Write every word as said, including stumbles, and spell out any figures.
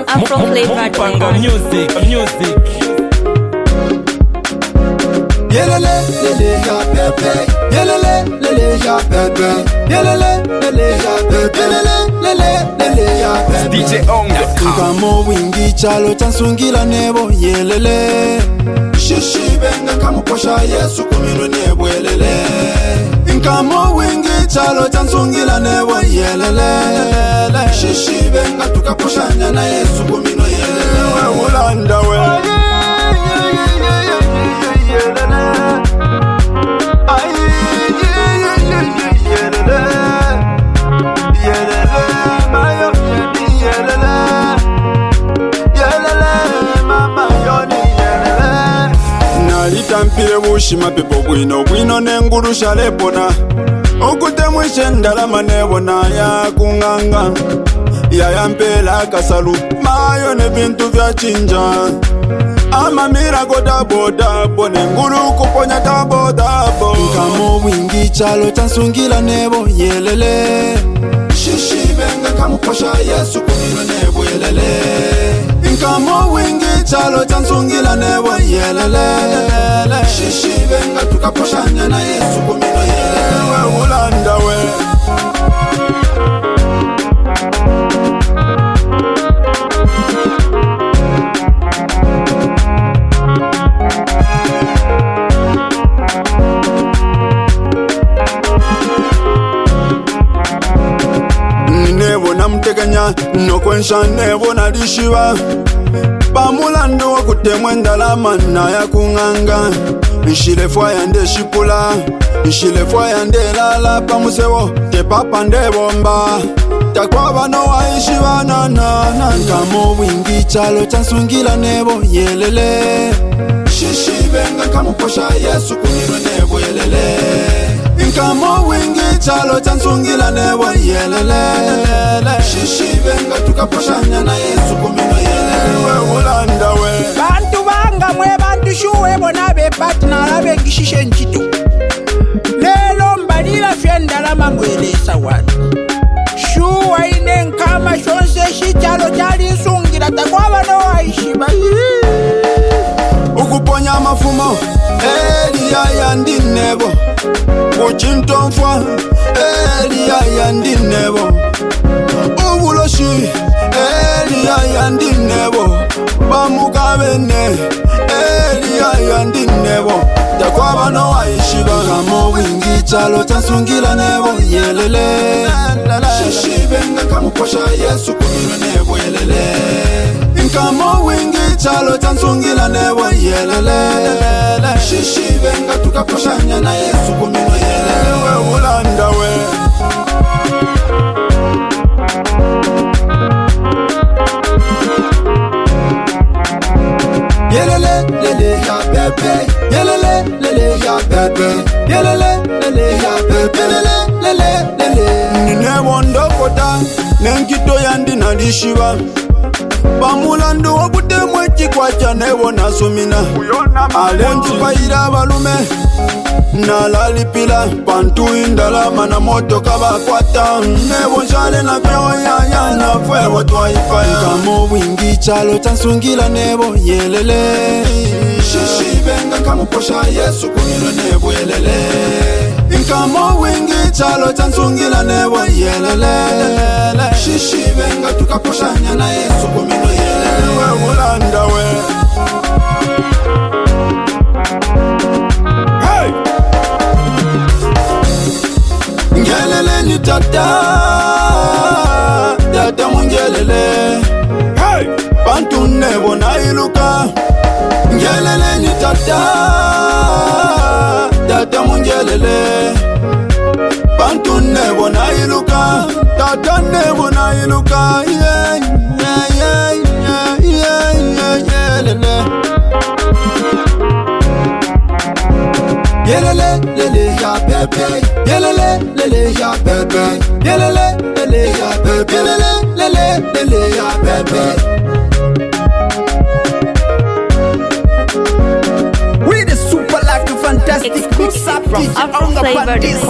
Afro flavor Mupanga music, music. Yelele, lele, ya pepe. Yelele, lele, ya pepe. Yelele, lele, ya pepe. Yelele, lele, lele, ya pepe. D J Ong dot com. Nkamo wingi chalo chansungila nebo. Yelele, shishi benga kamuposha Yesu kumino nebo. Yelele, nkamo wingi chalo chansungila nebo. Yelele, shishi benga tukaposha nyana Yesu kumino. Yelele, ulanda we. Nalitampire bushima pepo bwino bwino nengurusha lepona okutemwishe ndalama nebona ya kunganga ya yampela kasalu mayo ne bintu vya chinja amamira dabo dabo nenguru kuponya dabo dabo nkamo wingi chalo chansungila nebo. Yelele, shishi benga kamuposha Yesu kumino nebo. Yelele, nkamo wingi chalo chansungila nebo. Yelele, shishi benga tukaposha nyana Yesu kumino. Yelele, ulanda we. Nebo namteganya nokwensha nebo nalishiba pamulandu wakutemwe ndalama na ya kunganga nshilefwa yande shipula nshilefwa yande lala pamusewo tepapa ndebomba takwa bano waishiba na na na nkamo wingi chalo chansungila nebo. Yelele, shishi benga kamuposha Yesu kumino nebo. Yelele, nkamo wingi chalo chansungila nebo. Yelele, shishi benga tukaposha nyana Yesu kumino. Yelele, ulanda we. Bantu banga mwe bantu shuwe bona be partner abe ngishishe nchito. Lelo mbalila fyendala mamwelesa watu. Shuwa ine nkama shonse shichalo chali sungira takwaba no waishiba. Ukuponya mafumo Elia yandi nebo. Uchintomfwa Elia yandi nebo. Ubuloshi Elia yandi nebo. Bamukabene Elia yandi nebo. Takwaba no waishiba nkamo wingi chalo chansungila nebo. Yelele, shishi benga kamuposha Yesu kumino nebo. Yelele, nkamo wingi chalo chansungila nebo. Yelele, shishi benga tukaposha nyana Yesu kumino. Yelele, ulanda we. Yelele, lele, ya pepe. Yelele, lele, ya pepe. Yelele, lele, ya pepe. Yelele, lele, lele. Ninebo ndokota nenkito yandi nalishiba pamulandu wakutemwe chikwacha nebo nasumina alenji paira balume nalalipila pantu indalama na moto kabakwata nebo njale na vyoyaya na fwewo twaifaya nkamo wingi chalo chansungila nebo. Yelele, shishi benga kamuposha Yesu kumino nebo. Yelele, nkamo wingi chalo chansungila nebo. Yelele, shishi benga tukaposha nyana Yesu kumino. Yelele, ulanda we. Hey! Ngelele ni tata tata mungelele. Hey! Bantu nebo na iluka. Ngelele ni tata tata mungelele. Bantu nebo na iluka. Tata nebo na iluka. Yeah, yeah, yeah, yeah, yeah, yeah, yelele. Yelele, lele, ya pepe. Yelele, lele, ya pepe. Yelele, lele, ya pepe. Yelele, lele, lele, ya pepe. We the super like the fantastic Exclusive from Afro Flavor.